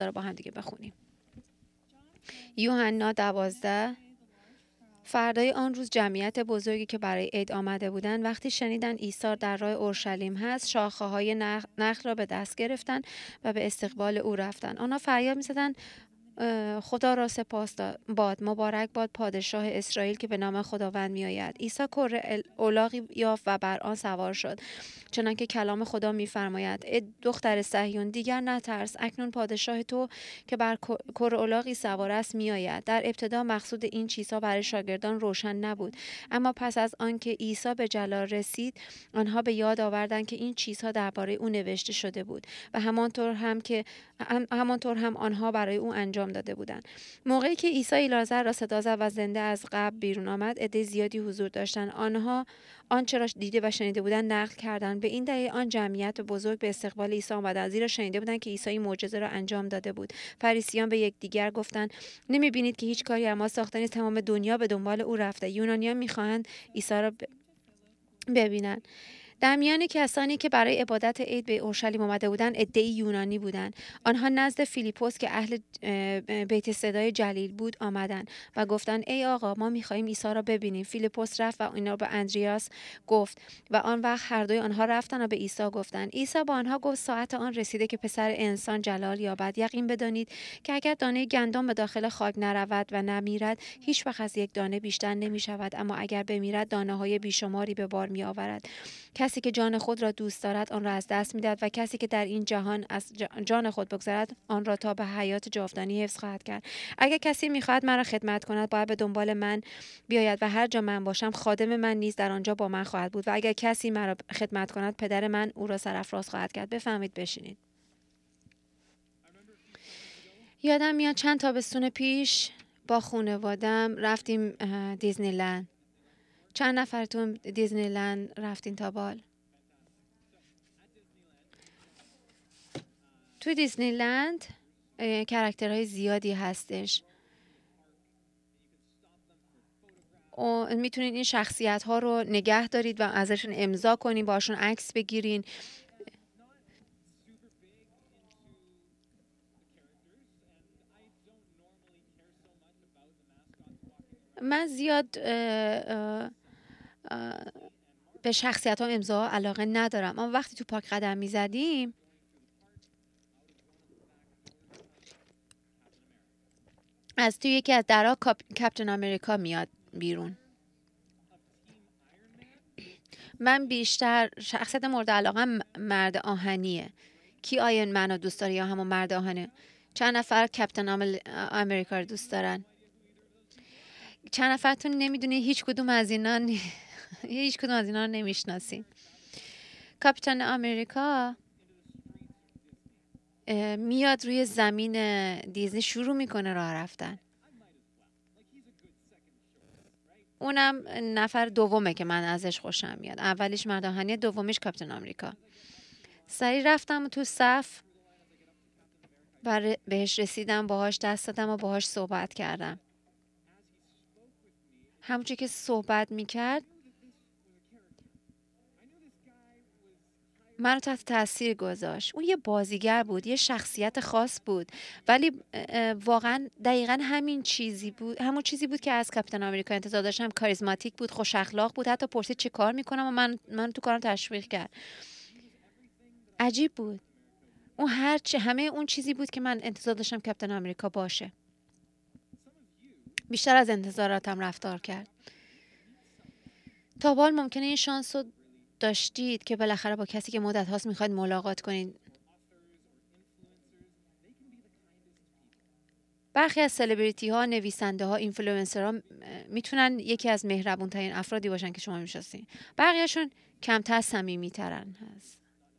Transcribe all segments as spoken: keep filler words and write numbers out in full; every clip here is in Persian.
رو با هم دیگه بخونیم. یوحنا دوازده. فردای آن روز جمعیت بزرگی که برای عید آمده بودند وقتی شنیدند عیسی در راه اورشلیم هست، شاخه‌های نخ- نخل را به دست گرفتند و به استقبال او رفتند. آنها فریاد می‌زدند خدا را سپاس باد، مبارک باد پادشاه اسرائیل که به نام خداوند میآید. عیسی کره الاغی یافت و بر آن سوار شد، چنانکه کلام خدا میفرماید: ای دختر صهیون، دیگر نترس، اکنون پادشاه تو که بر کره الاغی سوار است میآید. در ابتدا مقصود این چیزها برای شاگردان روشن نبود، اما پس از آنکه عیسی به جلال رسید، آنها به یاد آوردند که این چیزها درباره او نوشته شده بود و همانطور هم که هم همانطور هم آنها برای او انجام داده بودند. موقعی که عیسی لازر را صدا زد و زنده از قبر بیرون آمد، عده زیادی حضور داشتند. آنها آنچه را دیده و شنیده بودند نقل کردند. به این دلیل آن جمعیت بزرگ به استقبال عیسی آمدند، زیرا شنیده بودند که عیسی معجزه را انجام داده بود. فریسیان به یکدیگر گفتند: نمی‌بینید که هیچ کاری از ما ساخته نیست؟ تمام دنیا به دنبال او رفته. یونانیان می‌خواهند عیسی را ببینند. در میان کسانی که برای عبادت عید به اورشلیم آمده بودند، عده‌ای یونانی بودند. آنها نزد فیلیپوس که اهل بیت صدای جلیل بود آمدند و گفتند: ای آقا، ما می‌خواهیم عیسی را ببینیم. فیلیپوس رفت و اینا را به اندریاس گفت و آن وقت هر دوی آنها رفتند و به عیسی گفتند. عیسی با آنها گفت: ساعت آن رسیده که پسر انسان جلال یابد. یقین بدانید که اگر دانه گندم به داخل خاک نرود و نمیرد، هیچ وقت از یک دانه بیشتر نمی‌شود، اما اگر بمیرد، دانه‌های بیشماری به بار می‌آورد. کسی که جان خود را دوست دارد آن را از دست می‌دهد و کسی که در این جهان از جان خود بگذرد آن را تا به حیات جاودانی حفظ خواهد کرد. اگر کسی می‌خواهد مرا خدمت کند، باید به دنبال من بیاید و هر جا من باشم، خادم من نیز در آنجا با من خواهد بود و اگر کسی مرا خدمت کند، پدر من او را سرافراز خواهد کرد. بفهمید، بشینید. یادم میاد چند تابستون پیش با خانواده‌ام رفتیم دیزنی لند. چند نفرتون دیزنی لند رفتین تا بال؟ تو دیزنی لند کاراکترهای زیادی هستش. میتونید این شخصیت ها رو نگه دارید و ازشون امضا کنین، باشون عکس بگیرین. من زیاد اه اه اه به شخصیت ها امضا علاقه ندارم، اما وقتی تو پارک قدم میزدیم از توی یکی از درها کپتن امریکا میاد بیرون. من بیشتر شخصیت مورد علاقه مرد آهنیه. کی آیرن من رو دوست داره یا همون مرد آهنه؟ چند نفر کپتن امریکا رو دوست دارن؟ چند نفرتون نمیدونی هیچ کدوم از اینا ن... هیچ کدوم از اینا رو نمیشناسین. کاپیتان امریکا میاد روی زمین دیزنی شروع میکنه راه رفتن. اونم نفر دومه که من ازش خوشم میاد. اولیش مرد آهنیه، دومیش کاپیتان امریکا. سریع رفتم تو صف و بهش رسیدم، باهاش دست دادم و باهاش صحبت کردم. همونجوری که صحبت میکرد من رو تحت تاثیر گذاشت. اون یه بازیگر بود، یه شخصیت خاص بود، ولی واقعا دقیقا همین چیزی بود، همون چیزی بود که از کاپیتان آمریکا انتظار داشتم. کاریزماتیک بود، خوش اخلاق بود، حتی پرسید چه کار میکنم و من من تو کارم تشویق کرد. عجیب بود. اون هر چه همه اون چیزی بود که من انتظار داشتم کاپیتان آمریکا باشه. بیشتر از انتظاراتم رفتار کرد. تا بال ممکنه این شانس رو داشتید که بالاخره با کسی که مدت هاست میخواید ملاقات کنید. برخی از سلبریتی ها، نویسنده ها، اینفلوئنسر ها میتونن یکی از مهربون ترین افرادی باشن که شما میشناسین. بقیه‌شون کمتر صمیمی ترن هست.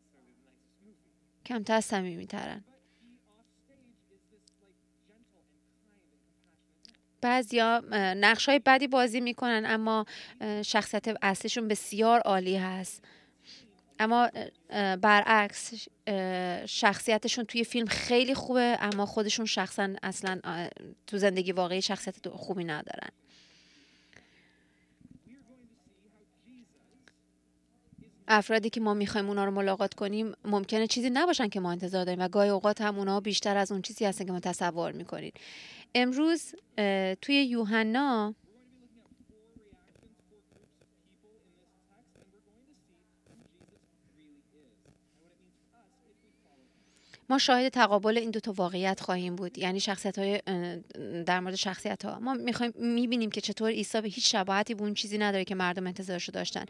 کمتر صمیمی ترن. بعضیا نقشای بدی بازی میکنن اما شخصیت اصلیشون بسیار عالی هست. اما برعکس شخصیتشون توی فیلم خیلی خوبه اما خودشون شخصا اصلا تو زندگی واقعی شخصیت خوبی ندارن. افرادی که ما میخوایم اونا رو ملاقات کنیم ممکنه چیزی نباشن که ما انتظار داریم و گاهی اوقات هم اونا بیشتر از اون چیزی هستن که ما تصور میکنید. امروز توی یوحنا ما شاهد تقابل این دو تا واقعیت خواهیم بود، یعنی شخصیت‌های در مورد شخصیت‌ها. ما می‌خوایم می‌بینیم که چطور عیسی به هیچ شباهتی به اون چیزی نداره که مردم انتظارشو داشتن.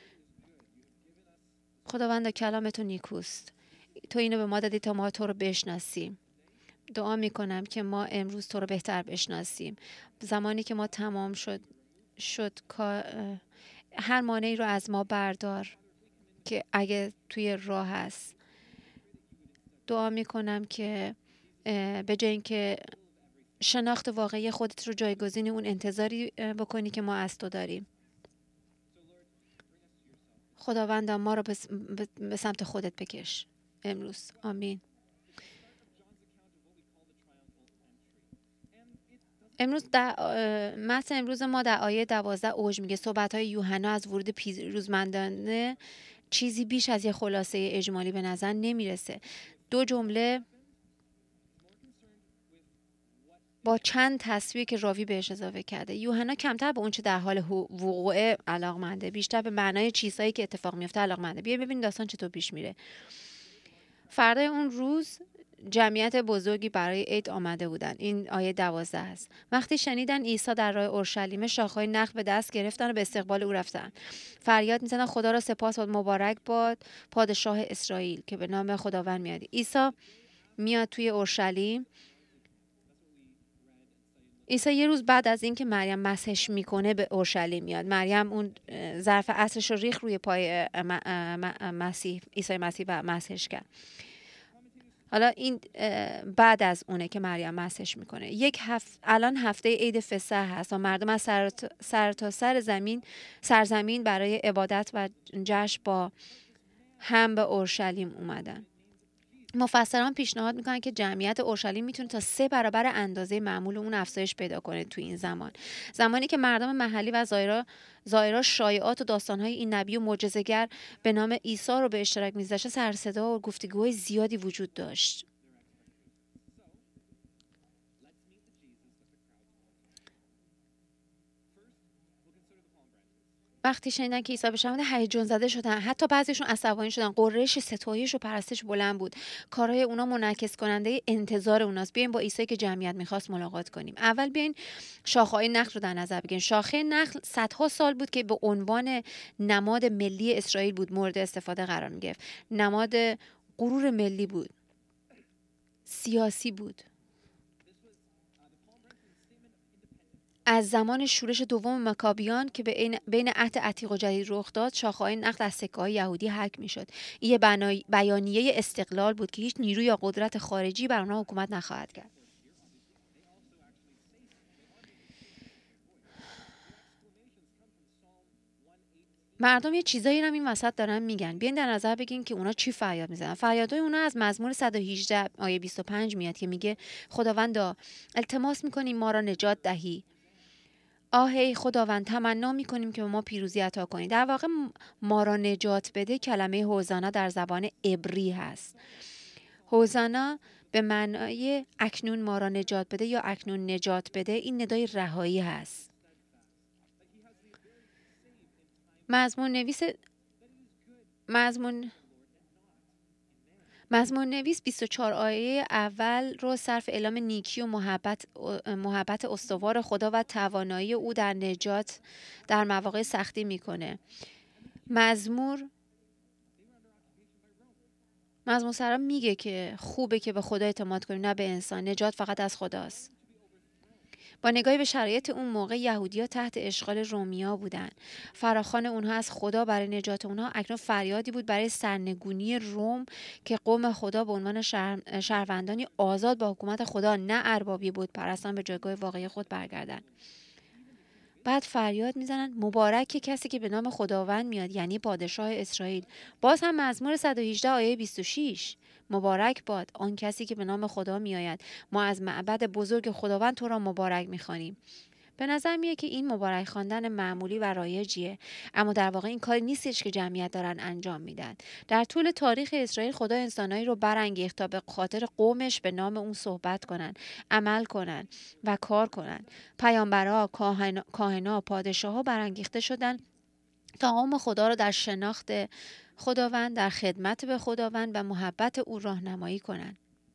خداوند کلام تو نیکوست. تو اینو به ما دادی تا ما تو رو بشناسیم. دعا می‌کنم که ما امروز تو رو بهتر بشناسیم. زمانی که ما تمام شد شد هر مانعی رو از ما بردار که اگه توی راه هست. دعا میکنم که به جای اینکه شناخت واقعی خودت رو جایگزین اون انتظاری بکنی که ما از تو داریم. خداوند ما رو به سمت خودت بکش امروز. آمین. امروز در متن امروز ما در آیه دوازده اوج میگه صحبت‌های یوحنا از ورود پیروزمندانه چیزی بیش از یه خلاصه اجمالی به نظر نمیرسه. دو جمله با چند تصویر که راوی بهش اضافه کرده. یوحنا کمتر به اون چه در حال وقوع علاقمنده، بیشتر به معنای چیزهایی که اتفاق میفته علاقمنده. بیا ببین داستان چطور پیش میره. فردای اون روز جمعیت بزرگی برای عید آمده بودند. این آیه دوازده است. وقتی شنیدن عیسی در راه اورشلیم، شاخه‌های نخل به دست گرفتن و به استقبال او رفتند. فریاد می‌زدند خدا را سپاس باد، مبارک باد پادشاه اسرائیل که به نام خداوند میاد. عیسی میاد توی اورشلیم. عیسی یه روز بعد از اینکه مریم مسحش میکنه به اورشلیم میاد. مریم اون ظرف عطرش رو ریخ روی پای مسیح، عیسی مسیح و مسحش کرد. حالا این بعد از اونه که مریم مسحش میکنه. یک هفت الان هفته عید فسح هست و مردم از سر, سر تا سر زمین سرزمین برای عبادت و جشن با هم به اورشلیم اومدن. مفسران پیشنهاد میکنن که جمعیت اورشلیم میتونه تا سه برابر اندازه معمول اون افزایش پیدا کنه تو این زمان. زمانی که مردم محلی و زائرا زائرا شایعات و داستانهای این نبی و معجزه‌گر به نام عیسی رو به اشتراک میذاشته، سر صدا و گفتگوهای زیادی وجود داشت. وقتی شنیدن که عیسی به شهامت هیجان زده شدن، حتی بعضیشون عصبانی شدن. قررش، ستایش و پرستش بلند بود. کارهای اونا منعکس کننده انتظار اوناست. بیاین با عیسی که جمعیت میخواست ملاقات کنیم. اول بیاین شاخه‌های نخل رو در نظر بگیریم. شاخه نخل صدها سال بود که به عنوان نماد ملی اسرائیل بود مورد استفاده قرار میگرفت. نماد غرور ملی بود. سیاسی بود. از زمان شورش دوم مکابیان که بین عهد عتیق و جدید رخ داد، شاخه‌های نخل از سکه‌های یهودی حک می‌شد. این بیانیه استقلال بود که هیچ نیروی یا قدرت خارجی بر آنها حکومت نخواهد کرد. مردم یه چیزایی هم این وسط دارن میگن. بیاین در نظر بگین که اونا چی فریاد میزنن. فریادهای اونا از مزمور صد و هجده آیه بیست و پنج میاد که میگه خداوندا التماس می‌کنیم ما را نجات دهی. آه ای خداوند، تمنا می‌کنیم که به ما پیروزی عطا کنی. در واقع ما را نجات بده کلمه هوزانا در زبان عبری هست. هوزانا به معنای اکنون ما را نجات بده یا اکنون نجات بده، این ندای رهایی هست. مضمون نویس مضمون مضمون نویس بیست و چهار آیه اول رو صرف اعلام نیکی و محبت محبت استوار خدا و توانایی او در نجات در مواقع سختی میکنه. مزمور مزمور سرا میگه که خوبه که به خدا اعتماد کنیم نه به انسان. نجات فقط از خداست. با نگاهی به شرایط اون موقع، یهودی‌ها تحت اشغال رومیا بودن. فراخوان اونها از خدا برای نجات اونها اکنون فریادی بود برای سرنگونی روم که قوم خدا به عنوان شهر... شهروندانی آزاد با حکومت خدا نه اربابی بود پرستان به جایگاه واقعی خود برگردن. بعد فریاد میزنن مبارک کسی که به نام خداوند میاد، یعنی پادشاه اسرائیل. باز هم مزمور صد و هجده آیه بیست و شش مبارک باد آن کسی که به نام خدا میآید. ما از معبد بزرگ خداوند تو را مبارک میخوانیم. به نظر میاد که این مبارک خواندن معمولی و رایجیه، اما در واقع این کاری نیستش که جمعیت دارن انجام میدن. در طول تاریخ اسرائیل خدا انسانایی رو برانگیخت تا به خاطر قومش به نام اون صحبت کنن، عمل کنن و کار کنن. پیامبرها، کاهن، کاهنا، پادشاها برانگیخته شدن تا قوم خدا رو در شناخت خداوند، در خدمت به خداوند و محبت او راهنمایی کنن.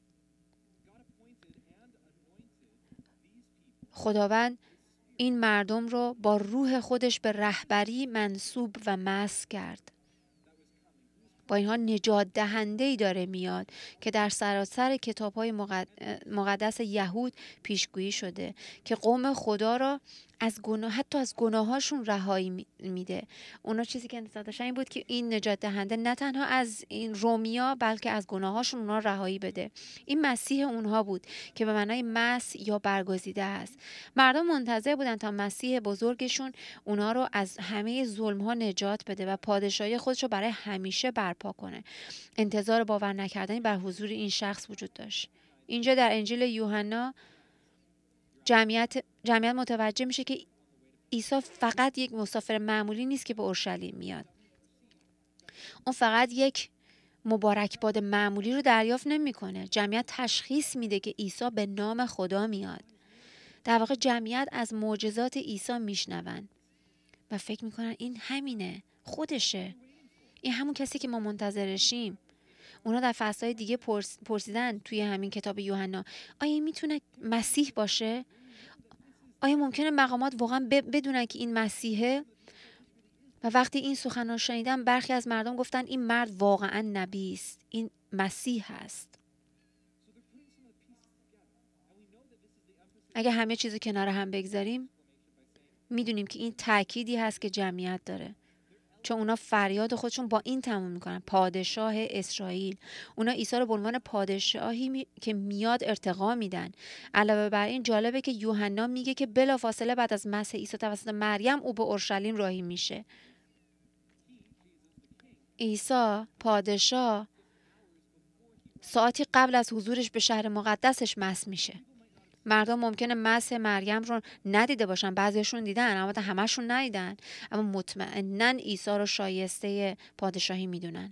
خداوند این مردم رو با روح خودش به رهبری منصوب و مسح کرد. با اینها نجات دهنده‌ای داره میاد که در سراسر کتاب‌های مقدس یهود پیشگویی شده که قوم خدا را از گناه، حتی از گناهاشون رهایی میده. اونا چیزی که انتظار داشتن این بود که این نجات دهنده نه تنها از این رومیا بلکه از گناهاشون اونا رهایی بده. این مسیح اونها بود که به معنای مسیح یا برگزیده است. مردم منتظر بودن تا مسیح بزرگشون اونا رو از همه ظلم‌ها نجات بده و پادشاهی خودش رو برای همیشه برپا کنه. انتظار باور نکردنی بر حضور این شخص وجود داشت. اینجا در انجیل یوحنا جمعیت جمعیت متوجه میشه که عیسی فقط یک مسافر معمولی نیست که به اورشلیم میاد. اون فقط یک مبارک باد معمولی رو دریافت نمیکنه. جمعیت تشخیص میده که عیسی به نام خدا میاد. در واقع جمعیت از معجزات عیسی میشنون و فکر میکنن این همینه، خودشه، این همون کسی که ما منتظرشیم. اونا در فصلهای دیگه پرس، پرسیدن توی همین کتاب یوحنا آیا این میتونه مسیح باشه؟ آیا ممکنه مقامات واقعا بدونن که این مسیحه؟ و وقتی این سخن رو شنیدن برخی از مردم گفتن این مرد واقعا نبی است، این مسیح هست. اگه همه چیزو کنار هم بگذاریم میدونیم که این تأکیدی هست که جمعیت داره، چون اونا فریاد خودشون با این تموم میکنن: پادشاه اسرائیل. اونا عیسی رو به عنوان پادشاهی می... که میاد ارتقا میدن. علاوه بر این جالبه که یوحنا میگه که بلافاصله بعد از مسح عیسی توسط مریم او به اورشلیم راهی میشه. عیسی پادشاه ساعتی قبل از حضورش به شهر مقدسش مسح میشه. مردم ممکنه مسح مریم رو ندیده باشن، بعضیشون دیدن اما همشون ندیدن، اما مطمئناً عیسی رو شایسته پادشاهی میدونن.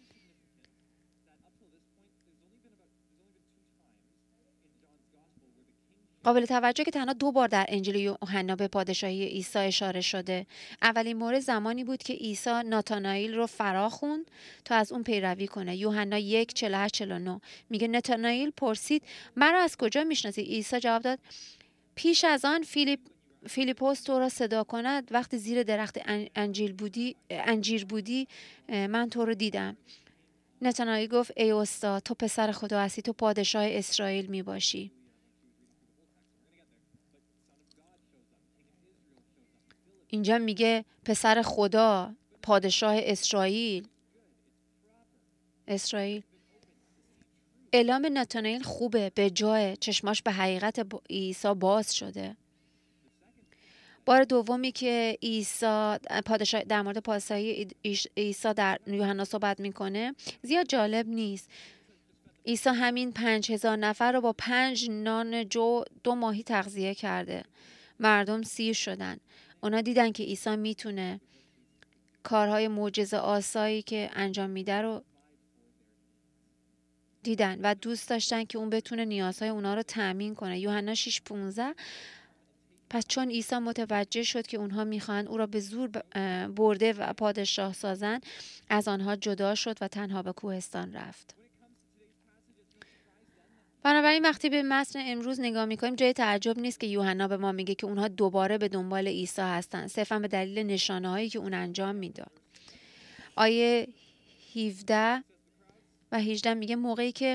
قابل توجه که تنها دو بار در انجیل یوحنا به پادشاهی عیسی اشاره شده. اولین مورد زمانی بود که عیسی ناتانائیل رو فرا خوند تا از اون پیروی کنه. یوحنا یک چهل و هشت چهل و نه میگه ناتانائیل پرسید مرا از کجا میشناسی؟ عیسی جواب داد پیش از آن فیلیپ فیلیپوس تو را صدا کند وقتی زیر درخت انجیل بودی انجیر بودی من تو رو دیدم. ناتانائیل گفت ای استاد، تو پسر خدا هستی، تو پادشاه اسرائیل می باشی. اینجا میگه پسر خدا، پادشاه اسرائیل. اسرائیل اعلام ناتانائیل خوبه، به جای چشماش به حقیقت عیسی باز شده. بار دومی که عیسی پادشاه در مورد پادشاهی عیسی در یوحنا صحبت میکنه زیاد جالب نیست. عیسی همین پنج هزار نفر رو با پنج نان جو دو ماهی تغذیه کرده. مردم سیر شدن. اونا دیدن که عیسی میتونه کارهای معجزه آسایی که انجام میده رو دیدن و دوست داشتن که اون بتونه نیازهای اونا رو تأمین کنه. یوحنا شش پانزده پس چون عیسی متوجه شد که اونها میخوان او را به زور برده و پادشاه سازن، از آنها جدا شد و تنها به کوهستان رفت. بنابراین وقتی به متن امروز نگاه میکنیم جای تعجب نیست که یوحنا به ما میگه که اونها دوباره به دنبال عیسی هستن، صرفا به دلیل نشانه هایی که اون انجام میداد. آیه هفده و هجده میگه موقعی که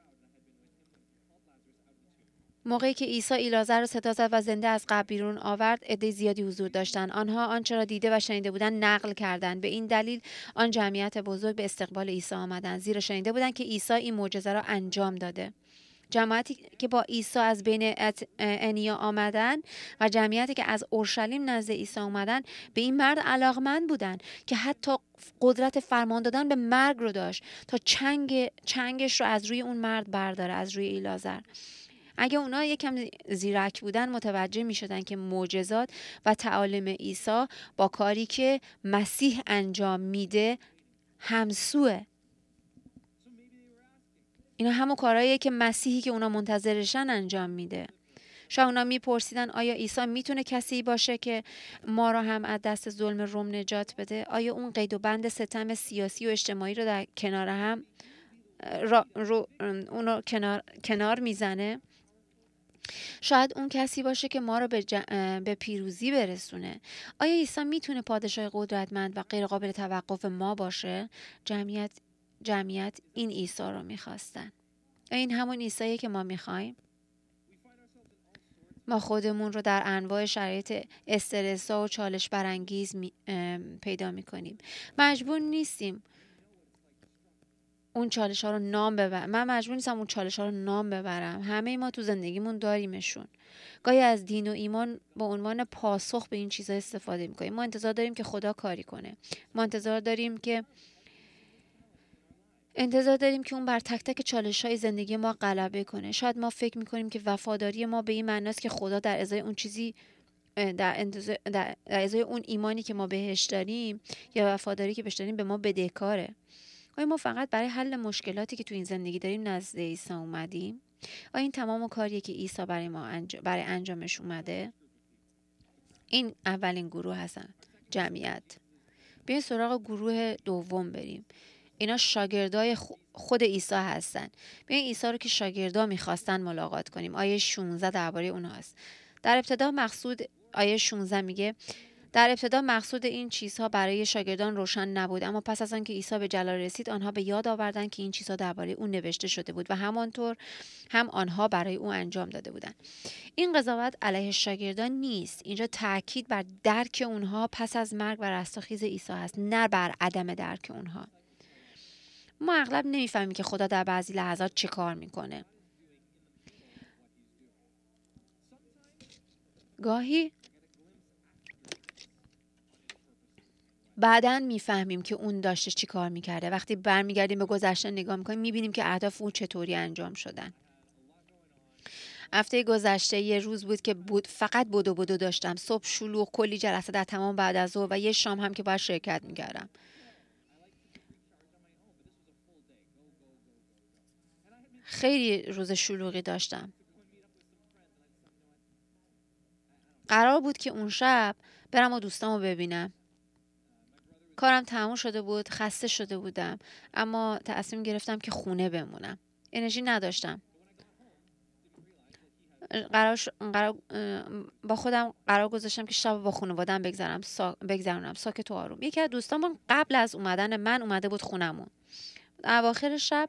موقعی که عیسی ایلازر را صدا زد و زنده از قبر بیرون آورد، عده زیادی حضور داشتند. آنها آنچه را دیده و شنیده بودند نقل کردند. به این دلیل آن جمعیت بزرگ به استقبال عیسی آمدند، زیرا شنیده بودند که عیسی این معجزه را انجام داده. جماعتی که با عیسی از بین انیا آمدن و جمعیتی که از اورشلیم نزد عیسی آمدن به این مرد علاقمند بودند که حتی قدرت فرمان دادن به مرگ رو داشت تا چنگ چنگش رو از روی اون مرد برداره، از روی ایلازر. اگه اونا یکم زیرک بودن متوجه می شدن که معجزات و تعالیم عیسی با کاری که مسیح انجام میده همسوه. اینا همون کارهاییه که مسیحی که اونا منتظرشن انجام میده. شاید اونا میپرسیدن آیا عیسی میتونه کسی باشه که ما رو هم از دست ظلم روم نجات بده؟ آیا اون قید و بند ستم سیاسی و اجتماعی رو در کنار هم را رو اونو کنار کنار میزنه؟ شاید اون کسی باشه که ما رو به, جن... به پیروزی برسونه. آیا عیسی میتونه پادشاه قدرتمند و غیر قابل توقف ما باشه؟ جمعیت جمعیت این عیسی رو میخواستن. این همون عیسیه که ما میخوایم. ما خودمون رو در انواع شرایط استرس‌ها و چالش برانگیز می... پیدا میکنیم. مجبور نیستیم اون چالش ها رو نام ببرم. من مجبور نیستم اون چالش ها رو نام ببرم. همه ما تو زندگیمون داریمشون. گاهی از دین و ایمان به عنوان پاسخ به این چیزا استفاده میکنیم. ما انتظار داریم که خدا کاری کنه. ما انتظار داریم که انتظار داریم که اون بر تک تک چالش‌های زندگی ما غلبه کنه. شاید ما فکر میکنیم که وفاداری ما به این معناست که خدا در ازای اون چیزی در انتظار در ازای اون ایمانی که ما بهش داریم یا وفاداری که بهش داریم به ما بدهکاره. آیا ما فقط برای حل مشکلاتی که تو این زندگی داریم نزد عیسی اومدیم؟ آیا این تمام کاریه که عیسی برای ما انج... برای انجامش اومده؟ این اولین گروه هستن، جمعیت. بیاین سراغ گروه دوم بریم. اینا شاگردای خود عیسی هستن. بیاین عیسی رو که شاگردا میخواستن ملاقات کنیم. آیه شانزده درباره اونهاست. در ابتدا مقصود آیه شانزده میگه در ابتدا مقصود این چیزها برای شاگردان روشن نبود، اما پس از آنکه عیسی به جلال رسید آنها به یاد آوردند که این چیزها درباره او نوشته شده بود و همانطور هم آنها برای او انجام داده بودند. این قضاوت علیه شاگردان نیست. اینجا تاکید بر درک اونها پس از مرگ و رستاخیز عیسی هست، نه بر عدم درک اونها. ما اغلب نمیفهمیم که خدا در بعضی لحظات چه کار میکنه. گاهی بعداً میفهمیم که اون داشته چی کار میکرده. وقتی برمیگردیم به گذشته نگاه میکنیم میبینیم که اهداف اون چطوری انجام شدن. هفته گذشته یه روز بود که بود فقط بدو بدو داشتم. صبح شلوغ، کلی جلسه در تمام بعد از ظهر و یه شام هم که باید شرکت میکردم. خیلی روز شلوغی داشتم. قرار بود که اون شب برم و دوستامو ببینم. کارم تموم شده بود، خسته شده بودم، اما تصمیم گرفتم که خونه بمونم. انرژی نداشتم. قرار, ش... قرار با خودم قرار گذاشتم که شب با خانواده‌ام بگذرم سا... بگذرونم ساکت و آروم. یکی از دوستامون قبل از اومدن من اومده بود خونمون. اواخر شب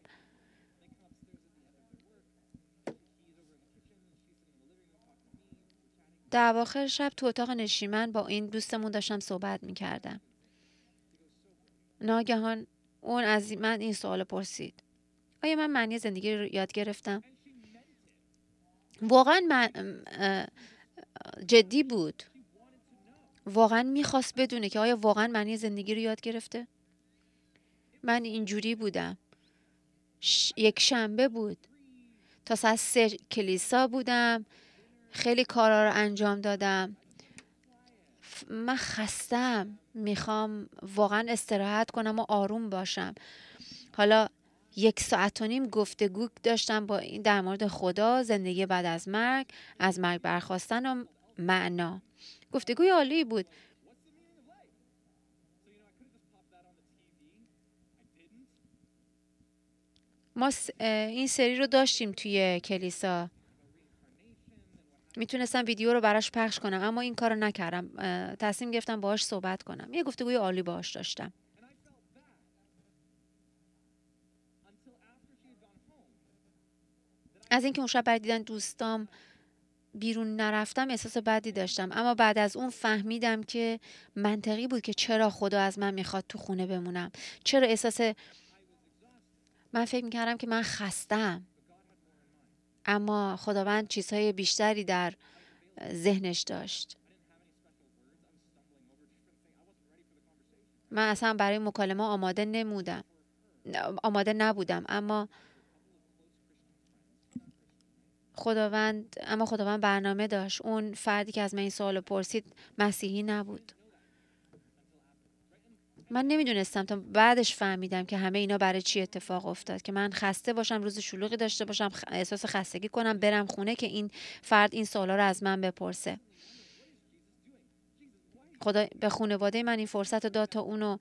در اواخر شب تو اتاق نشیمن با این دوستمون داشتم صحبت می‌کردم. ناگهان اون از من این سوال پرسید: آیا من معنی زندگی رو یاد گرفتم؟ واقعا من جدی بود. واقعا میخواست بدونه که آیا واقعا معنی زندگی رو یاد گرفته؟ من اینجوری بودم. ش... یک شنبه بود. تا ساعت سه کلیسا بودم. خیلی کارا رو انجام دادم. من خستم. میخوام واقعا استراحت کنم و آروم باشم. حالا یک ساعت و نیم گفتگو داشتم با این در مورد خدا، زندگی بعد از مرگ، از مرگ برخاستن و معنا. گفتگوی عالی بود. ما این سری رو داشتیم توی کلیسا. میتونستم ویدیو رو براش پخش کنم اما این کارو نکردم. تصمیم گرفتم باهاش صحبت کنم. یه گفتگوی عالی باهاش داشتم. از اینکه اون شب بعد دیدن دوستام بیرون نرفتم احساس بدی داشتم، اما بعد از اون فهمیدم که منطقی بود که چرا خدا از من میخواد تو خونه بمونم. چرا احساس من فکر میکردم که من خستم، اما خداوند چیزهای بیشتری در ذهنش داشت. من اصلا برای مکالمه آماده نمودم آماده نبودم، اما خداوند اما خداوند برنامه داشت. اون فردی که از من این سوالو پرسید مسیحی نبود. من نمیدونستم تا بعدش فهمیدم که همه اینا برای چی اتفاق افتاد، که من خسته باشم، روز شلوغی داشته باشم، احساس خستگی کنم، برم خونه که این فرد این سوالا رو از من بپرسه. خدا به خانواده من این فرصت رو داد تا اونو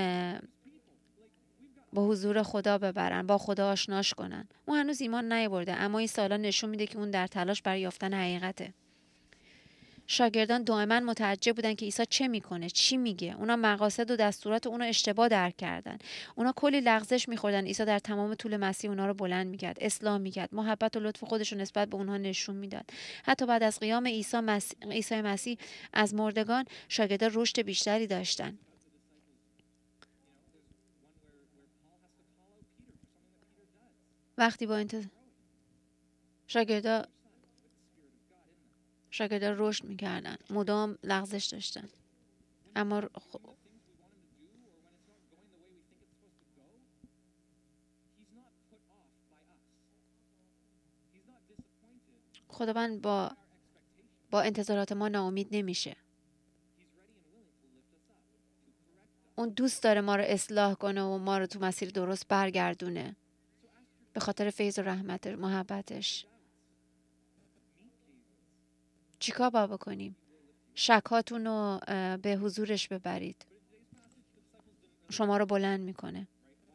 با حضور خدا ببرن، با خدا آشناش کنن. اون هنوز ایمان نیاورده، اما این سوالا نشون میده که اون در تلاش برای یافتن حقیقته. شاگردان دائما متعجب بودن که عیسی چه میکنه، چی میگه. اونا مقاصد و دستورات اونو اشتباه درک کردن. اونا کلی لغزش میخوردن. عیسی در تمام طول مسیر اونا رو بلند میکرد، اصلاح میکرد، محبت و لطف خودش رو نسبت به اونها نشون میداد. حتی بعد از قیام عیسی مسیح عیسی مسیح از مردگان، شاگردان رشد بیشتری داشتن. وقتی با انتظار شاگردا شاگردا رشد میکردن، مدام لغزش داشتن، اما خ... خداوند با با انتظارات ما ناامید نمیشه. اون دوست داره ما رو اصلاح کنه و ما رو تو مسیر درست برگردونه به خاطر فیض و رحمت محبتش. چیکار باید بکنیم؟ شکاتون رو به حضورش ببرید. شما رو بلند میکنه.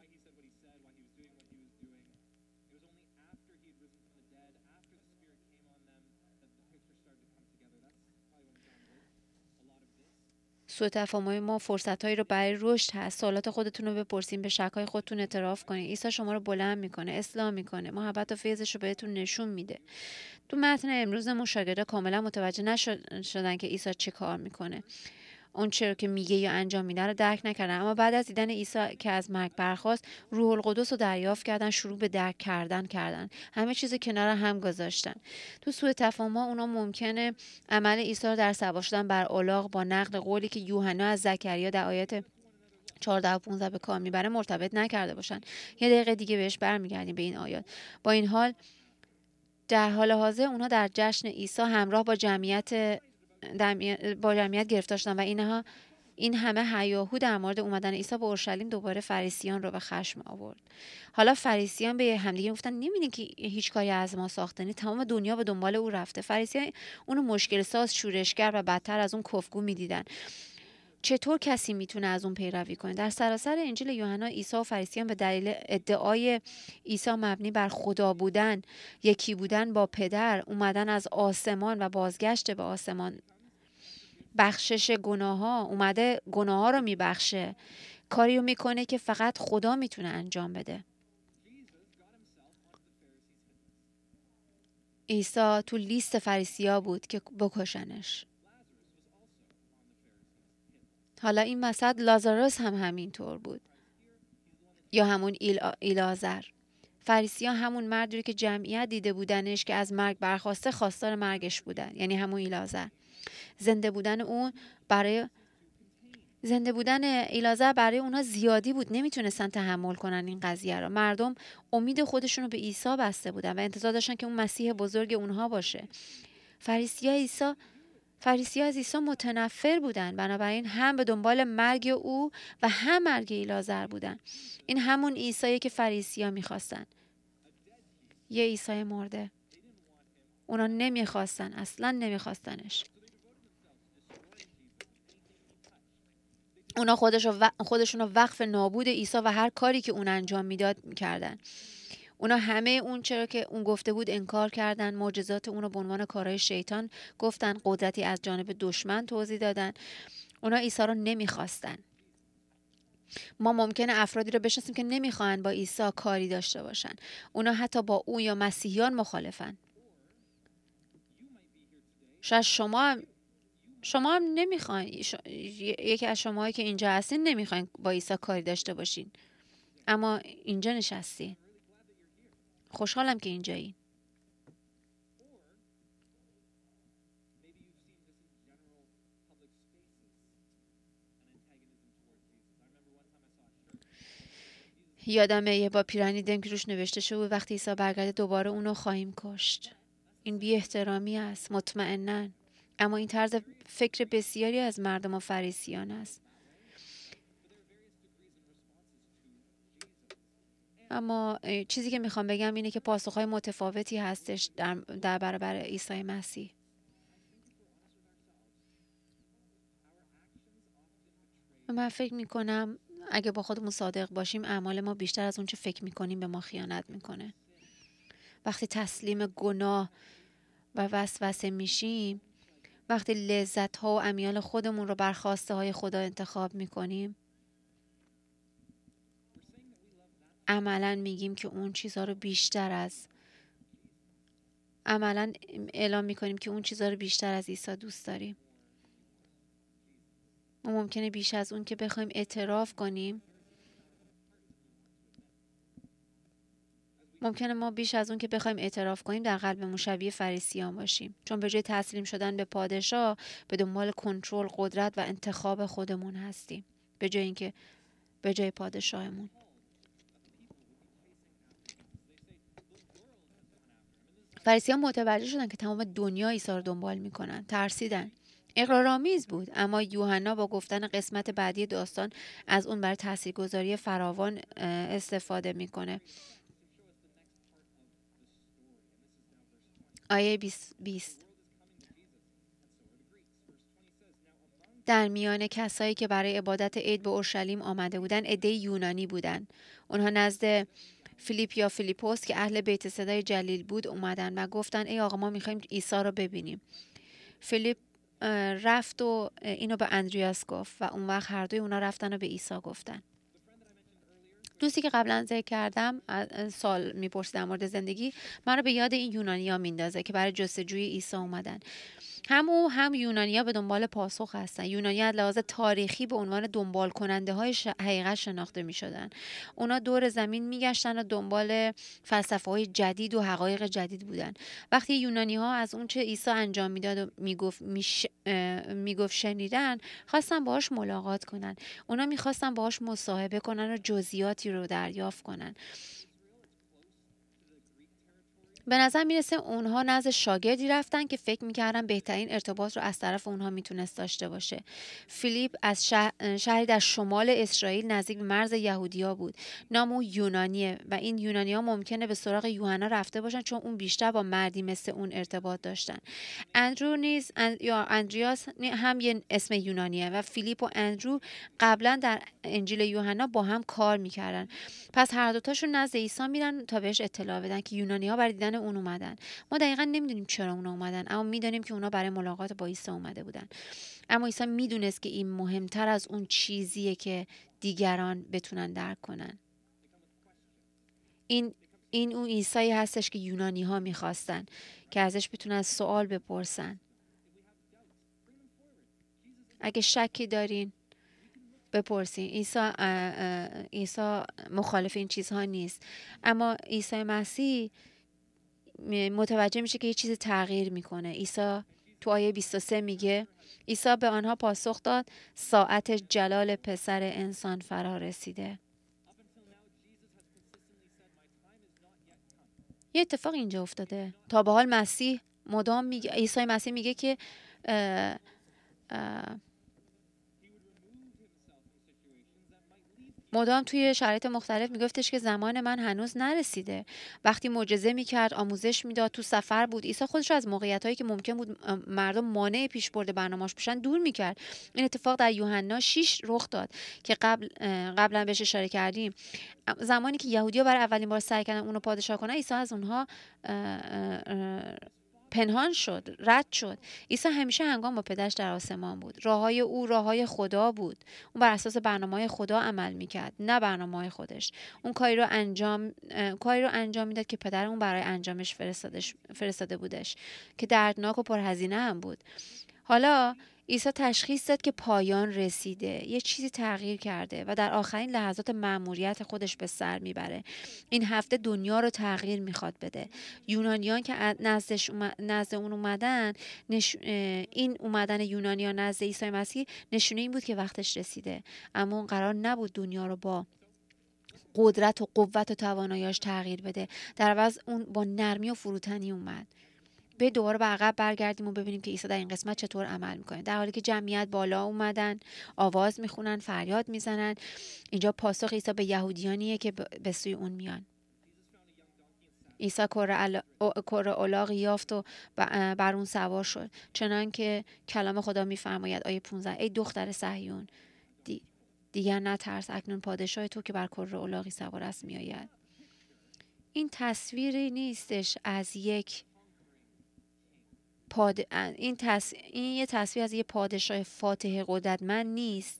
سوء تفاهم‌های ما فرصت‌هایی رو برای رشد هست. سوالات خودتون رو بپرسین، به شک‌های خودتون اعتراف کنین. عیسی شما رو بلند میکنه، اصلاح میکنه، محبت و فیضش رو بهتون نشون میده. تو متن امروزمون شاگردا کاملا متوجه نشدن که عیسی چه کار میکنه. اون چرا که میگه یا انجام میده رو درک نکردن، اما بعد از دیدن عیسی که از مرگ برخاست، روح القدس رو دریافت کردن، شروع به درک کردن کردن. همه چیز کنار هم گذاشتن. تو سوء تفاهم‌ها اونا ممکنه عمل عیسی رو در سوا شدن بر الاغ با نقل قولی که یوحنا از زکریا در آیات چهارده و پانزده به کار میبره مرتبط نکرده باشن. یه دقیقه دیگه بهش برمیگردیم به این آیات. با این حال در حال حاضر اونها در جشن عیسی همراه با جمعیت با جمعیت گرفتار شدن و اینها این همه هیاهو در مورد اومدن عیسی به اورشلیم دوباره فریسیان رو به خشم آورد. حالا فریسیان به همدیگه گفتن نمی‌بینی که هیچ کاری از ما ساخته نیست، تمام دنیا به دنبال او رفته. فریسیان اونو مشکل ساز، شورشگر و بدتر از اون کفگو می‌دیدن. چطور کسی میتونه از اون پیروی کنه؟ در سراسر انجیل یوحنا عیسی و فریسیان به دلیل ادعای عیسی مبنی بر خدا بودن، یکی بودن با پدر، اومدن از آسمان و بازگشت به آسمان، بخشش گناه ها، اومده گناه ها رو میبخشه، کاری رو میکنه که فقط خدا میتونه انجام بده. عیسی تو لیست فریسیا بود که بکشنش. حالا این مثل لازاروس هم همینطور بود، یا همون ایلازر. فریسیان همون مردی که جمعیت دیده بودنش که از مرگ برخواسته خواستار مرگش بودن، یعنی همون ایلازر. زنده بودن اون برای زنده بودن ایلازر برای اونها زیادی بود، نمیتونستن تحمل کنن این قضیه رو. مردم امید خودشون رو به عیسی بسته بودن و انتظار داشتن که اون مسیح بزرگ اونها باشه. فریسی‌ها عیسی فریسی‌ها از عیسی متنفر بودن، بنابراین هم به دنبال مرگ او و هم مرگ ایلازر بودن. این همون عیسیه که فریسی‌ها میخواستن، یه عیسی مرده. اونا نمیخواستن، اصلا نمیخواستنش. اونا خودشون رو وقف نابود عیسی و هر کاری که اون انجام میداد میکردن. اونا همه اون چرا که اون گفته بود انکار کردن، معجزات اون رو به عنوان کارهای شیطان گفتن، قدرتی از جانب دشمن توضیح دادن. اونا عیسی رو نمیخواستن. ما ممکنه افرادی رو بشناسیم که نمیخوان با عیسی کاری داشته باشن. اونا حتی با او یا مسیحیان مخالفن. شاید شما هم شما هم نمیخواین، ش... یکی از شماهایی که اینجا هستین نمیخواین با عیسی کاری داشته باشین، اما اینجا نشستین. خوشحالم که اینجایی. یادمه یه با پیرانی دیدم که روش نوشته شده بود وقتی عیسی برگرده دوباره اونو خواهیم کشت. این بی احترامی است مطمئناً، اما این طرز فکر بسیاری از مردم و فریسیان است. اما چیزی که میخوام بگم اینه که پاسخهای متفاوتی هستش در, در برابر عیسی مسیح. من فکر میکنم اگه با خودمون صادق باشیم اعمال ما بیشتر از اون چه فکر میکنیم به ما خیانت میکنه. وقتی تسلیم گناه و وسوسه میشیم، وقتی لذت ها و امیال خودمون رو بر خواسته های خدا انتخاب میکنیم، عملاً میگیم که اون چیزها رو بیشتر از عملاً اعلام میکنیم که اون چیزها رو بیشتر از عیسی دوست داریم. ما ممکنه بیش از اون که بخوایم اعتراف کنیم ممکنه ما بیش از اون که بخوایم اعتراف کنیم در قلبمون شبیه فریسیان باشیم، چون به جای تسلیم شدن به پادشاه به دنبال کنترل، قدرت و انتخاب خودمون هستیم، به جای اینکه به جای پادشاهمون. فریسیان متوجه شدن که تمام دنیا عیسی رو دنبال میکنن، ترسیدن. اقرارآمیز بود، اما یوحنا با گفتن قسمت بعدی داستان از اون برای تاثیرگذاری فراوان استفاده میکنه. آیه بیست در میان کسایی که برای عبادت عید به اورشلیم آمده بودند عده یونانی بودند. اونها نزد فیلیپ یا فیلیپوس که اهل بیت صدای جلیل بود اومدن و گفتن ای آقا ما میخوایم عیسی رو ببینیم. فیلیپ رفت و اینو به اندریاس گفت و اون وقت هر دوی اونا رفتن و به عیسی گفتن. دوستی که قبلا ذکر کردم سوال میپرسید در مورد زندگی، من رو به یاد این یونانیا میندازه که برای جستجوی عیسی اومدن. هم او هم یونانیا به دنبال پاسخ هستن. یونانیا از لحاظ تاریخی به عنوان دنبال کننده های ش... حقیقت شناخته می شدن. اونا دور زمین می گشتن و دنبال فلسفه های جدید و حقایق جدید بودن. وقتی یونانی ها از اون چه عیسی انجام میداد و میگفت میش... میگفت شنیدن، خواستن باهاش ملاقات کنن. اونا میخواستن باهاش مصاحبه کنن و جزئیاتی رو دریافت کنن. به نظر میرسه اونها نزد شاگردی رفتن که فکر میکردن بهترین ارتباط رو از طرف اونها میتونست داشته باشه. فیلیپ از شهر، شهری در شمال اسرائیل نزدیک به مرز یهودیا بود. نام او یونانیه و این یونانی‌ها ممکنه به سراغ یوحنا رفته باشن چون اون بیشتر با مردی مثل اون ارتباط داشتن. اندرو نیز اند... یا اندریاس هم یه اسم یونانیه و فیلیپ و اندرو قبلا در انجیل یوحنا با هم کار میکردن. پس هر دوتاشون نزد عیسی میرن تا بهش اطلاع بدن که یونانی‌ها برای دیدن اون اومدن. ما دقیقاً نمیدونیم چرا اون اومدن، اما میدونیم که اونا برای ملاقات با عیسی اومده بودن. اما عیسی میدونست که این مهمتر از اون چیزیه که دیگران بتونن درک کنن. این این اون عیسی هستش که یونانی‌ها میخواستن که ازش بتونن سوال بپرسن. اگه شکی دارین بپرسین. عیسی عیسی مخالف این چیزها نیست، اما عیسی مسیح متوجه میشه که یه چیز تغییر میکنه. عیسی تو آیه بیست و سه میگه عیسی به آنها پاسخ داد ساعت جلال پسر انسان فرا رسیده. یه اتفاق اینجا افتاده. تا به حال مسیح مدام میگه، عیسی مسیح میگه که اه اه مدام توی شرایط مختلف میگفتش که زمان من هنوز نرسیده. وقتی معجزه میکرد، آموزش میداد، تو سفر بود، عیسی خودش رو از موقعیتایی که ممکن بود مردم مانع پیشبرد برنامه‌اش بشن دور میکرد. این اتفاق در یوحنا شش رخ داد که قبل قبلا بهش اشاره کردیم. زمانی که یهودی‌ها برای اولین بار سعی کردن اونو پادشاه کنن، عیسی از اونها پنهان شد، رد شد. عیسی همیشه هنگام با پدرش در آسمان بود. راههای او راههای خدا بود. اون بر اساس برنامه‌های خدا عمل میکرد، نه برنامه‌های خودش. اون کاری رو انجام کاری رو انجام میداد که پدر اون برای انجامش فرستادش فرستاده بودش، که دردناک و پرهزینه هم بود. حالا عیسی تشخیص داد که پایان رسیده، یه چیزی تغییر کرده و در آخرین لحظات مأموریت خودش به سر میبره. این هفته دنیا رو تغییر میخواد بده. یونانیان که نزدش اومد، نزد اون اومدن، نش... این اومدن یونانیان نزد عیسی مسیح نشونه این بود که وقتش رسیده. اما اون قرار نبود دنیا رو با قدرت و قوت و توانایی‌اش تغییر بده. در عوض اون با نرمی و فروتنی اومد. به دوباره به عقب برگردیم و ببینیم که عیسی در این قسمت چطور عمل میکنه. در حالی که جمعیت بالا اومدن، آواز میخونن، فریاد میزنن، اینجا پاسخ عیسی به یهودیانیه که به سوی اون میان. عیسی کره الاغی یافت و بر اون سوار شد، چنان که کلام خدا میفرماید آیه پانزده: ای دختر صهیون، دی دیگر نترس، اکنون پادشاه تو که بر کره الاغی سوار است میآید. این تصویری نیستش از یک پاد... این, تص... این یه تصویر از یک پادشاه فاتح قدرتمند نیست.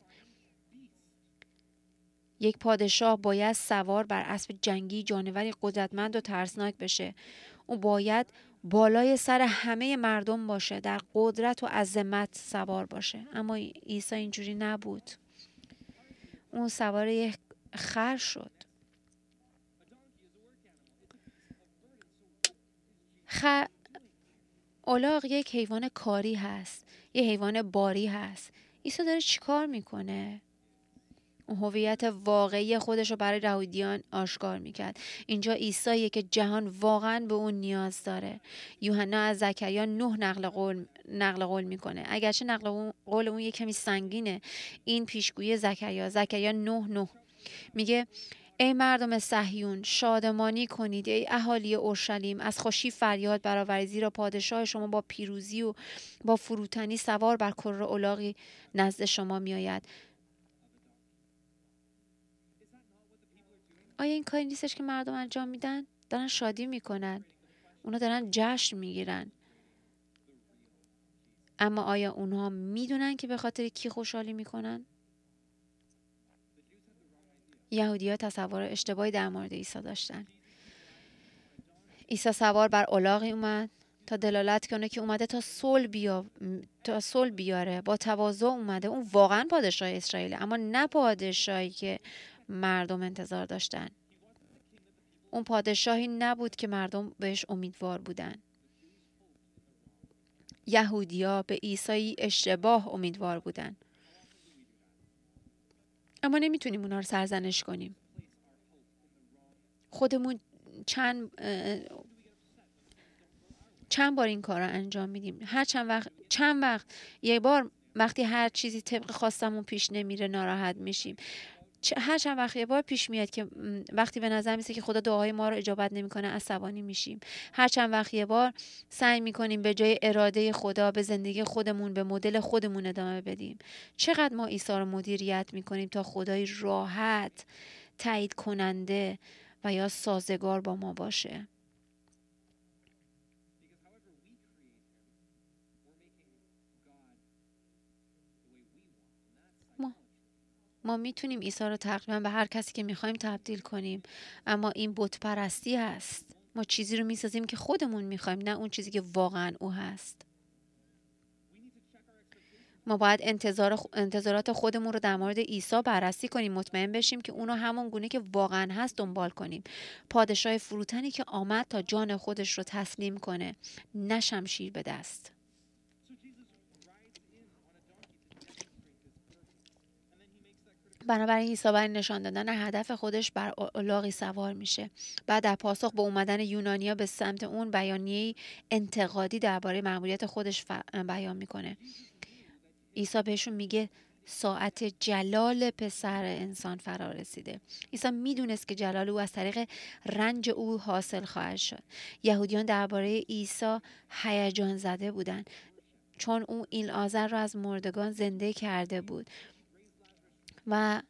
یک پادشاه باید سوار بر اسب جنگی جانوری قدرتمند و ترسناک بشه. او باید بالای سر همه مردم باشه، در قدرت و عظمت سوار باشه. اما عیسی اینجوری نبود. اون سوار یک خر شد. خر الاغ یک حیوان کاری هست، یه حیوان باری هست. عیسی داره چیکار میکنه؟ اون هویت واقعی خودش رو برای یهودیان آشکار میکرد. اینجا عیسیه که جهان واقعا به اون نیاز داره. یوحنا از زکریا نه نقل قول نقل قول میکنه، اگرچه نقل قول اون یه کمی سنگینه. این پیشگویی زکریا زکریا نه نه میگه: ای مردم صهیون شادمانی کنید، ای اهالی اورشلیم از خوشی فریاد برآورید، زیرا پادشاه شما با پیروزی و با فروتنی سوار بر کره الاغی نزد شما میآید. آیا این کاری نیستش که مردم انجام میدن؟ دارن شادی میکنن، اونا دارن جشن میگیرن. اما آیا اونها میدونن که به خاطر کی خوشحالی میکنن؟ یهودی‌ها تصور اشتباهی در مورد عیسی داشتن. عیسی سوار بر الاغی اومد تا دلالت کنه که اومده تا صلح بیا تا صلح بیاره. با تواضع اومده. اون واقعا پادشاه اسرائیل، اما نه پادشاهی که مردم انتظار داشتن. اون پادشاهی نبود که مردم بهش امیدوار بودن. یهودی‌ها به عیسی اشتباه امیدوار بودن. اما نمیتونیم اونا رو سرزنش کنیم. خودمون چند چند بار این کار رو انجام میدیم. هر چند وقت چند وقت یک بار وقتی هر چیزی طبق خواستمون پیش نمیره ناراحت میشیم. هر چند وقت یه بار پیش میاد که وقتی به نظر میسه که خدا دعاهای ما رو اجابت نمیکنه عصبانی میشیم. هر چند وقت یه بار سعی میکنیم به جای اراده خدا به زندگی خودمون به مدل خودمون ادامه بدیم. چقدر ما عیسی رو مدیریت میکنیم تا خدای راحت، تایید کننده و یا سازگار با ما باشه. ما ما میتونیم عیسی رو تقریبا به هر کسی که میخوایم تبدیل کنیم، اما این بت پرستی هست. ما چیزی رو میسازیم که خودمون میخوایم، نه اون چیزی که واقعا او هست. ما باید انتظار انتظارات خودمون رو در مورد عیسی بررسی کنیم، مطمئن بشیم که اونو همون گونه که واقعا هست دنبال کنیم. پادشاه فروتنی که آمد تا جان خودش رو تسلیم کنه، نه شمشیر به دست. بنابراین عیسی برای نشان دادن هدف خودش بر الاغی سوار میشه. بعد در پاسخ به اومدن یونانیا به سمت اون بیانیه‌ای انتقادی درباره مأموریت خودش بیان میکنه. عیسی بهشون میگه ساعت جلال پسر انسان فرا رسیده. عیسی میدونست که جلال او از طریق رنج او حاصل خواهد شد. یهودیان درباره عیسی هیجان زده بودند، چون او ایلعازر را از مردگان زنده کرده بود. و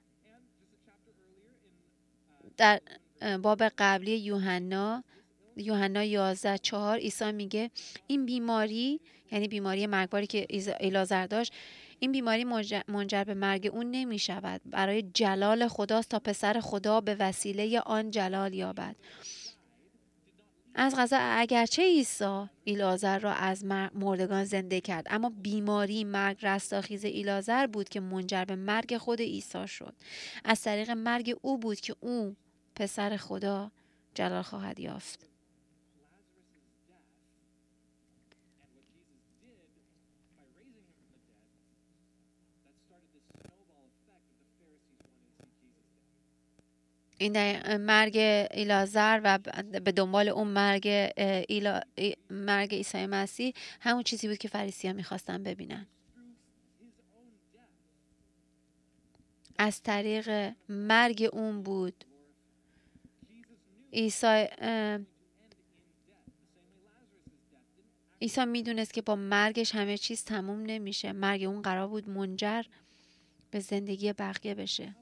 در باب قبلی یوحنا یوحنا یازده چهار عیسی میگه این بیماری، یعنی بیماری مرگباری که ایلعازر داشت، این بیماری منجر به مرگ اون نمی شود، برای جلال خداست تا پسر خدا به وسیله آن جلال یابد. از قضا اگرچه عیسی ایلعازر را از مردگان زنده کرد، اما بیماری مرگ رستاخیز ایلعازر بود که منجر به مرگ خود عیسی شد. از طریق مرگ او بود که او پسر خدا جلال خواهد یافت. این دقیق- مرگ ایلازر و به دنبال اون مرگ ایلا... مرگ عیسی مسیح همون چیزی بود که فریسی‌ها میخواستن ببینن. از طریق مرگ اون بود عیسی عیسی میدونست که با مرگش همه چیز تموم نمیشه. مرگ اون قرار بود منجر به زندگی بقیه بشه.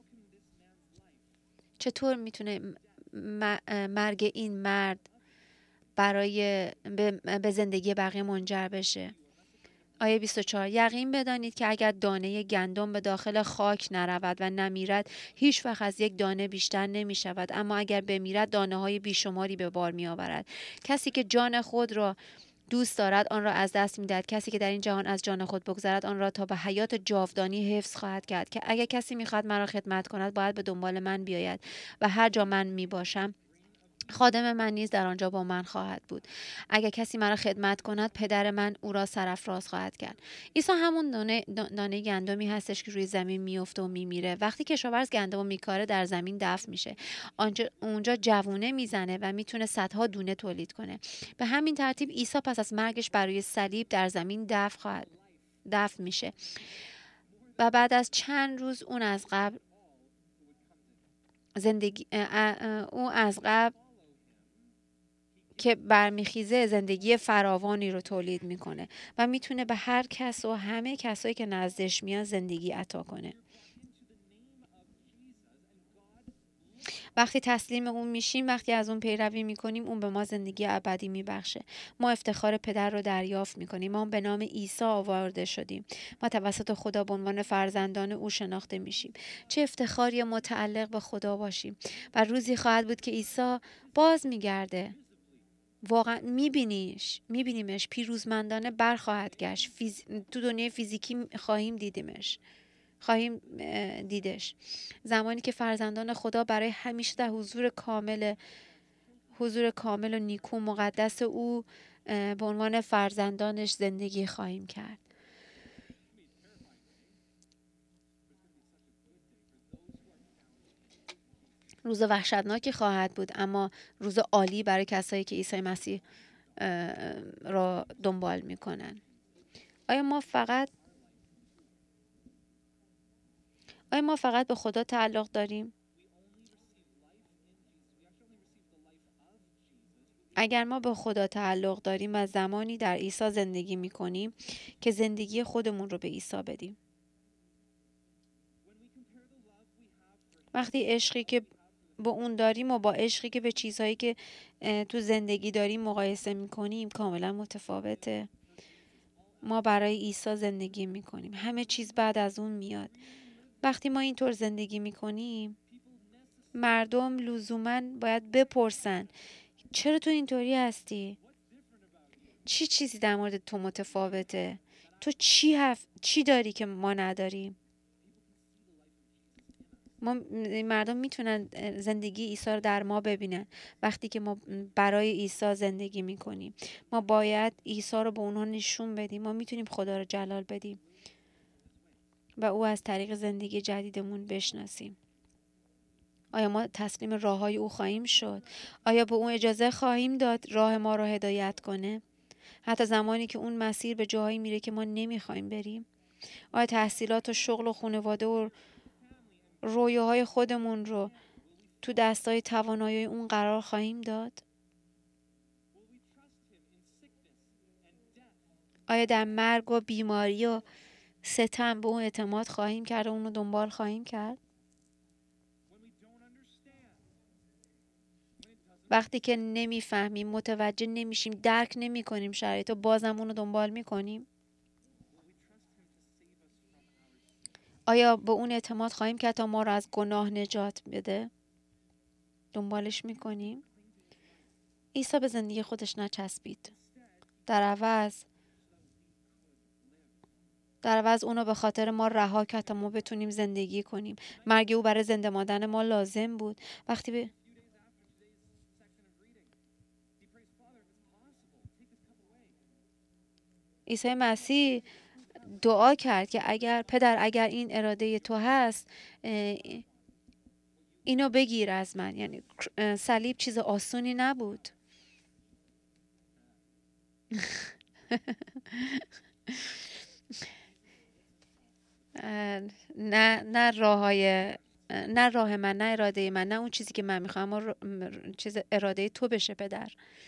چطور میتونه مرگ این مرد برای به زندگی بقیه منجر بشه؟ آیه بیست و چهار: یقین بدانید که اگر دانه گندم به داخل خاک نرود و نمیرد هیچ وقت از یک دانه بیشتر نمی شود، اما اگر بمیرد دانه های بیشماری به بار می آورد. کسی که جان خود را دوست دارد آن را از دست می دهد. کسی که در این جهان از جان خود بگذرد آن را تا به حیات جاودانی حفظ خواهد کرد. که اگر کسی می خواهد مرا خدمت کند باید به دنبال من بیاید و هر جا من می باشم خادم من نیز در آنجا با من خواهد بود. اگر کسی مرا خدمت کند پدر من او را سرافراز خواهد کرد. عیسی همون دانه, دانه گندمی هستش که روی زمین میفته و میمیره. وقتی کشاورز گندم میکاره در زمین دفن میشه. آنجا اونجا جوونه میزنه و میتونه صدها دونه تولید کنه. به همین ترتیب عیسی پس از مرگش برای صلیب در زمین دفن خواهد دفن میشه و بعد از چند روز اون از قبر زندگی او از قبر که برمیخیزه زندگی فراوانی رو تولید میکنه و میتونه به هر کس و همه کسایی که نزدش میان زندگی عطا کنه. وقتی تسلیم اون میشیم، وقتی از اون پیروی میکنیم، اون به ما زندگی ابدی میبخشه. ما افتخار پدر رو دریافت میکنیم. ما به نام عیسی آورده شدیم. ما توسط خدا به عنوان فرزندان او شناخته میشیم. چه افتخاری متعلق به خدا باشیم. و روزی خواهد بود که عیسی باز میگرده. واقعا میبینیش میبینیمش پیروزمندانه برخواهد گشت. فیز... تو دنیای فیزیکی خواهیم دیدیمش خواهیم دیدش زمانی که فرزندان خدا برای همیشه در حضور کامل حضور کامل و نیکو مقدس او به عنوان فرزندانش زندگی خواهیم کرد. روز وحشتناکی خواهد بود، اما روز عالی برای کسایی که عیسی مسیح را دنبال میکنن. آیا ما فقط آیا ما فقط به خدا تعلق داریم؟ اگر ما به خدا تعلق داریم و زمانی در عیسی زندگی میکنیم که زندگی خودمون رو به عیسی بدیم. وقتی عشقی که با اون داریم و با عشقی که به چیزهایی که تو زندگی داریم مقایسه میکنیم کاملا متفاوته. ما برای عیسی زندگی میکنیم. همه چیز بعد از اون میاد. وقتی ما اینطور زندگی میکنیم مردم لزوماً باید بپرسن چرا تو اینطوری هستی؟ چی چیزی در مورد تو متفاوته؟ تو چی هف... چی داری که ما نداریم؟ ما مردم میتونن زندگی عیسی رو در ما ببینن. وقتی که ما برای عیسی زندگی میکنیم ما باید عیسی رو به اونها نشون بدیم. ما میتونیم خدا رو جلال بدیم و او از طریق زندگی جدیدمون بشناسیم. آیا ما تسلیم راههای او خواهیم شد؟ آیا به اون اجازه خواهیم داد راه ما رو هدایت کنه؟ حتی زمانی که اون مسیر به جاهایی میره که ما نمیخوایم بریم؟ آیا تحصیلات و شغل و خانواده و رویاهای خودمون رو تو دستای توانایی اون قرار خواهیم داد؟ آیا در مرگ و بیماری و ستم به اون اعتماد خواهیم کرد و اون رو دنبال خواهیم کرد؟ وقتی که نمیفهمیم، متوجه نمیشیم، درک نمی کنیم شرایط و بازم اون رو دنبال میکنیم؟ آیا به اون اعتماد خواهیم کرد تا ما رو از گناه نجات بده؟ دنبالش میکنیم؟ عیسی به زندگی خودش نچسبید. در عوض در عوض اونو به خاطر ما رها کرد تا ما بتونیم زندگی کنیم. مرگ او برای زنده ماندن ما لازم بود. وقتی به عیسی مسیح دعا کرد که اگر پدر اگر این اراده تو هست اینو بگیر از من. یعنی صلیب چیز آسونی نبود. نه نه راههای نه راه من، نه اراده من، نه اون چیزی که من میخوام، اما چیز اراده تو بشه پدر.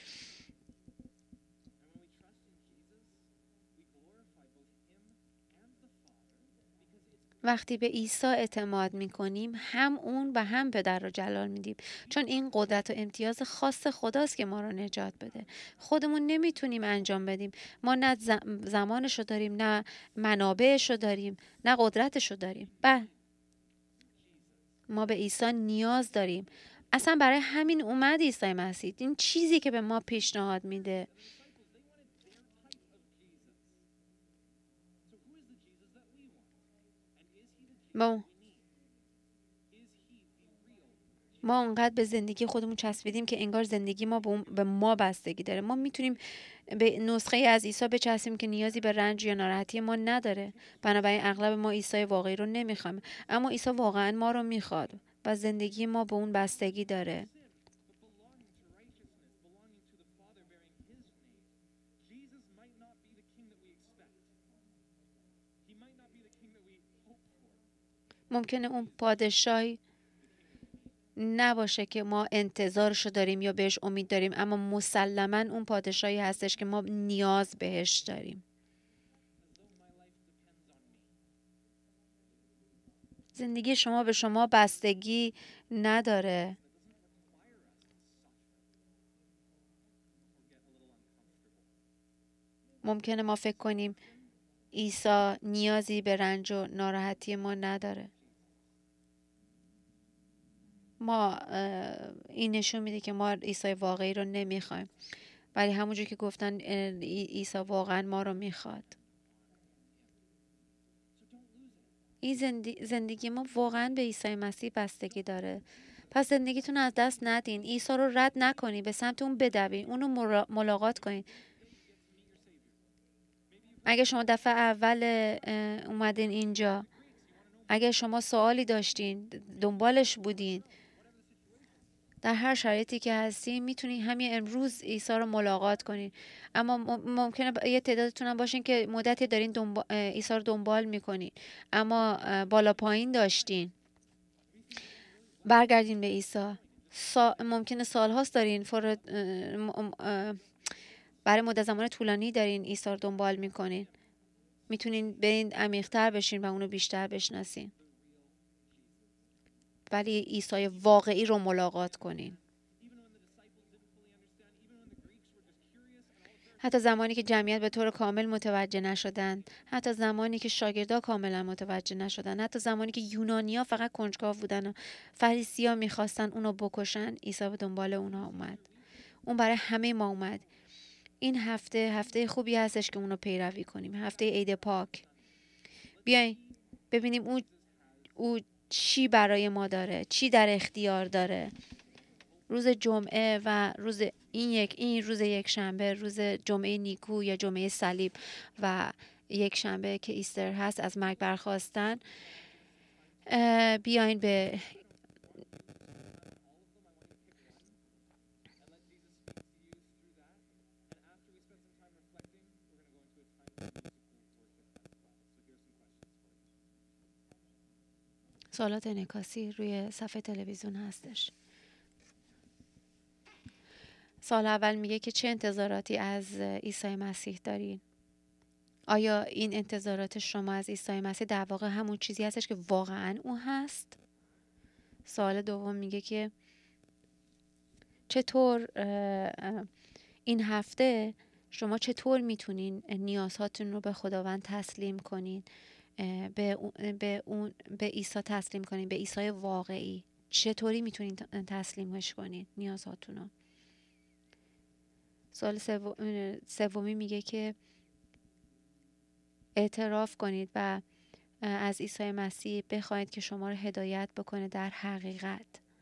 وقتی به عیسی اعتماد میکنیم هم اون و هم پدر رو جلال میدیم، چون این قدرت و امتیاز خاص خداست که ما رو نجات بده. خودمون نمیتونیم انجام بدیم. ما نه زمانش رو داریم، نه منابعش رو داریم، نه قدرتش رو داریم. بله، ما به عیسی نیاز داریم. اصلا برای همین اومد عیسی مسیح. این چیزی که به ما پیشنهاد میده. ما ما اونقدر به زندگی خودمون چسبیدیم که انگار زندگی ما به ما بستگی داره. ما میتونیم به نسخه از عیسی بچسبیم که نیازی به رنج یا ناراحتی ما نداره. بنابراین اغلب ما عیسی واقعی رو نمیخوایم، اما عیسی واقعا ما رو میخواد و زندگی ما به اون بستگی داره. ممکنه اون پادشاهی نباشه که ما انتظارشو داریم یا بهش امید داریم، اما مسلماً اون پادشاهی هستش که ما نیاز بهش داریم. زندگی شما به شما بستگی نداره. ممکنه ما فکر کنیم عیسی نیازی به رنج و ناراحتی ما نداره. ما این نشون میده که ما عیسی واقعی رو نمیخوایم، ولی همونجور که گفتن عیسی واقعا ما رو میخواد. این زندگی, زندگی ما واقعا به عیسی مسیح بستگی داره. پس زندگیتون از دست ندین. عیسی رو رد نکنید، به سمت اون بدوین، اونو ملاقات کنید. اگه شما دفعه اول اومدین اینجا، اگه شما سوالی داشتین، دنبالش بودین، در هر شرایطی که هستین میتونین همین امروز عیسی رو ملاقات کنین. اما ممکنه یه تعدادتون هم باشین که مدتی دارین دنبال عیسی رو دنبال میکنین، اما بالا پایین داشتین. برگردین به عیسی. سا... ممکنه سالهاست دارین فر... برای مدت زمان طولانی دارین عیسی رو دنبال میکنین. میتونین برین عمیق‌تر بشین و اونو بیشتر بشناسین، ولی عیسی واقعی رو ملاقات کنین. حتی زمانی که جمعیت به طور کامل متوجه نشدن، حتی زمانی که شاگردا کاملا متوجه نشدن، حتی زمانی که یونانیا فقط کنجکاو بودن و فریسی‌ها میخواستن اونو بکشن، عیسی به دنبال اونها اومد. اون برای همه ما اومد. این هفته هفته خوبی هستش که اونو پیروی کنیم. هفته عید پاک. بیاین ببینیم او او چی برای ما داره، چی در اختیار داره. روز جمعه و روز این یک این روز یک شنبه، روز جمعه نیکو یا جمعه صلیب و یک شنبه که ایستر هست، از مرگ برخاستن، بیاین به سوالات انعکاسی روی صفحه تلویزیون هستش. سال اول میگه که چه انتظاراتی از عیسی مسیح دارین؟ آیا این انتظارات شما از عیسی مسیح در واقع همون چیزی هستش که واقعا او هست؟ سوال دوم میگه که چطور این هفته شما چطور میتونین نیازهاتون رو به خداوند تسلیم کنین، به به اون به عیسی تسلیم کنین، به عیسی واقعی؟ چطوری میتونین تسلیمش کنین نیازهاتون رو؟ سوال سومی میگه که اعتراف کنید و از عیسی مسیح بخواید که شما رو هدایت بکنه در حقیقت.